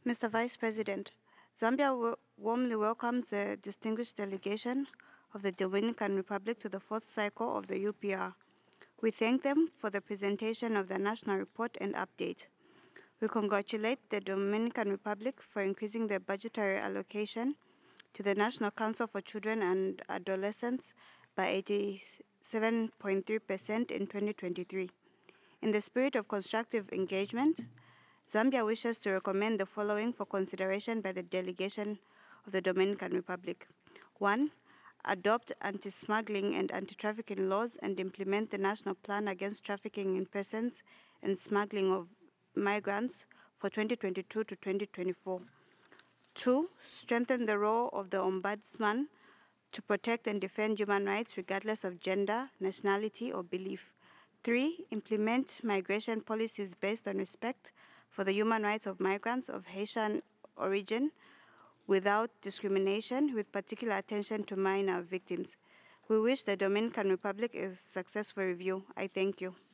Mr. Vice President, Zambia warmly welcomes the distinguished delegation of the Dominican Republic to the fourth cycle of the UPR. We thank them for the presentation of the national report and update. We congratulate the Dominican Republic for increasing the budgetary allocation to the National Council for Children and Adolescents by 87.3% in 2023. In the spirit of constructive engagement, Zambia wishes to recommend the following for consideration by the delegation of the Dominican Republic. 1. Adopt anti-smuggling and anti-trafficking laws and implement the National Plan Against Trafficking in Persons and Smuggling of Migrants for 2022 to 2024. 2. Strengthen the role of the Ombudsman to protect and defend human rights regardless of gender, nationality, or belief. 3. Implement migration policies based on respect for the human rights of migrants of Haitian origin without discrimination, with particular attention to minor victims. We wish the Dominican Republic a successful review. I thank you.